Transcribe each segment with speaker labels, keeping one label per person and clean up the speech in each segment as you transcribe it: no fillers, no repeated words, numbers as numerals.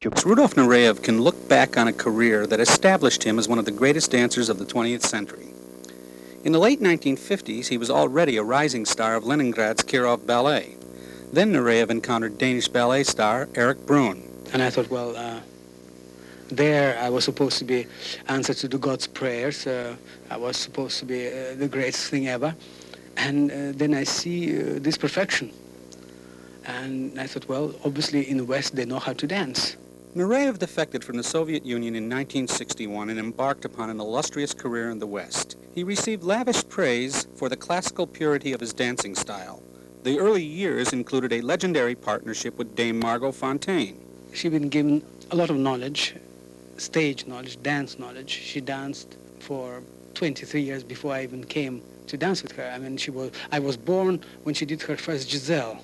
Speaker 1: Rudolf Nureyev can look back on a career that established him as one of the greatest dancers of the 20th century. In the late 1950s, he was already a rising star of Leningrad's Kirov Ballet. Then Nureyev encountered Danish ballet star Erik Bruhn.
Speaker 2: And I thought, well, there I was supposed to be answer to the God's prayers. I was supposed to be the greatest thing ever. And then I see this perfection. And I thought, well, obviously in the West they know how to dance.
Speaker 1: Nureyev defected from the Soviet Union in 1961 and embarked upon an illustrious career in the West. He received lavish praise for the classical purity of his dancing style. The early years included a legendary partnership with Dame Margot Fonteyn.
Speaker 2: She'd been given a lot of knowledge, stage knowledge, dance knowledge. She danced for 23 years before I even came to dance with her. I mean, I was born when she did her first Giselle.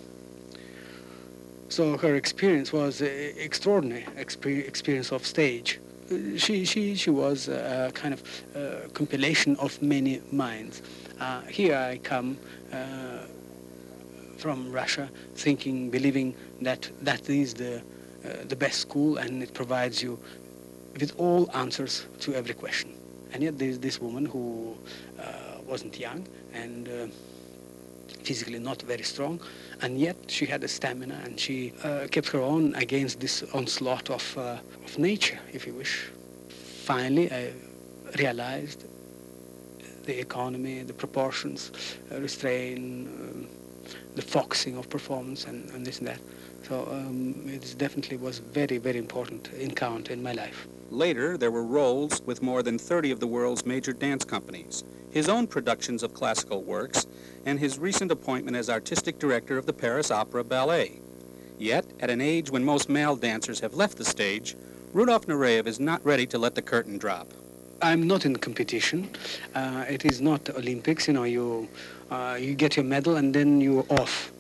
Speaker 2: So her experience was extraordinary experience of stage. She was a kind of compilation of many minds. Here I come from Russia, believing that is the best school, and it provides you with all answers to every question. And yet there's this woman who wasn't young and physically not very strong, and yet she had a stamina, and she kept her own against this onslaught of nature, if you wish. Finally, I realized the economy, the proportions, restraint, the foxing of performance, and this and that. So it definitely was very, very important encounter in my life.
Speaker 1: Later, there were roles with more than 30 of the world's major dance companies, his own productions of classical works, and his recent appointment as artistic director of the Paris Opera Ballet. Yet, at an age when most male dancers have left the stage, Rudolf Nureyev is not ready to let the curtain drop.
Speaker 2: I'm not in competition. It is not Olympics. You know, you get your medal and then you're off.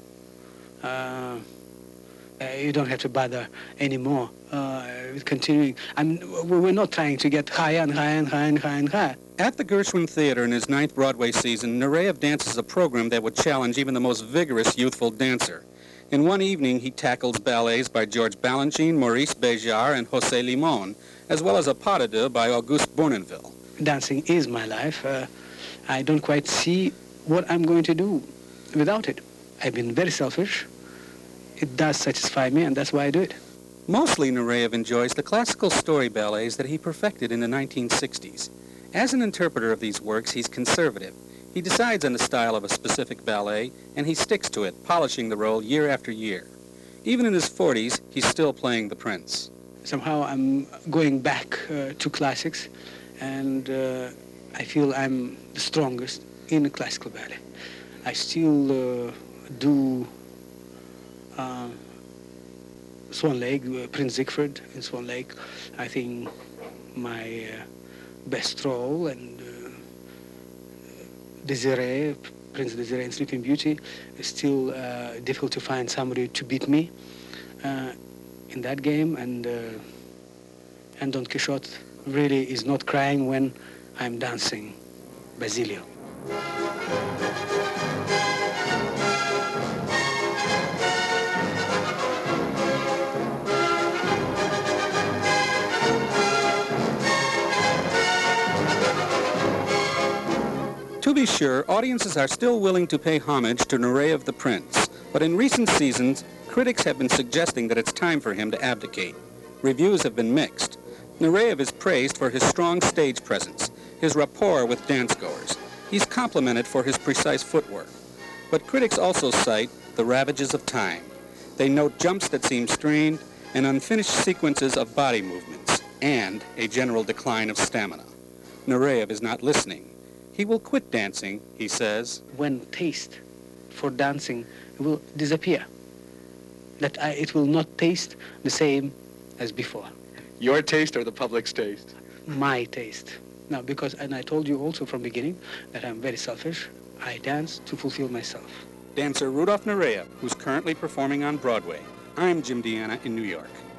Speaker 2: You don't have to bother anymore with continuing. We're not trying to get higher and higher and higher and higher and higher.
Speaker 1: At the Gershwin Theater in his 9th Broadway season, Nureyev dances a program that would challenge even the most vigorous youthful dancer. In one evening, he tackles ballets by George Balanchine, Maurice Béjart, and José Limón, as well as a pas de deux by Auguste Bournonville.
Speaker 2: Dancing is my life. I don't quite see what I'm going to do without it. I've been very selfish. It does satisfy me, and that's why I do it.
Speaker 1: Mostly, Nureyev enjoys the classical story ballets that he perfected in the 1960s. As an interpreter of these works, he's conservative. He decides on the style of a specific ballet, and he sticks to it, polishing the role year after year. Even in his 40s, he's still playing the prince.
Speaker 2: Somehow I'm going back to classics, and I feel I'm the strongest in the classical ballet. I still do Swan Lake, Prince Siegfried in Swan Lake. I think my best role, and Désiré, Prince Désiré in Sleeping Beauty, is still difficult to find somebody to beat me in that game, and Don Quixote really is not crying when I'm dancing Basilio.
Speaker 1: To be sure, audiences are still willing to pay homage to Nureyev the Prince, but in recent seasons, critics have been suggesting that it's time for him to abdicate. Reviews have been mixed. Nureyev is praised for his strong stage presence, his rapport with dancegoers. He's complimented for his precise footwork. But critics also cite the ravages of time. They note jumps that seem strained and unfinished sequences of body movements, and a general decline of stamina. Nureyev is not listening. He will quit dancing, he says.
Speaker 2: When taste for dancing will disappear, it will not taste the same as before.
Speaker 3: Your taste or the public's taste?
Speaker 2: My taste. Now, and I told you also from the beginning that I'm very selfish. I dance to fulfill myself.
Speaker 1: Dancer Rudolf Nureyev, who's currently performing on Broadway. I'm Jim Deanna in New York.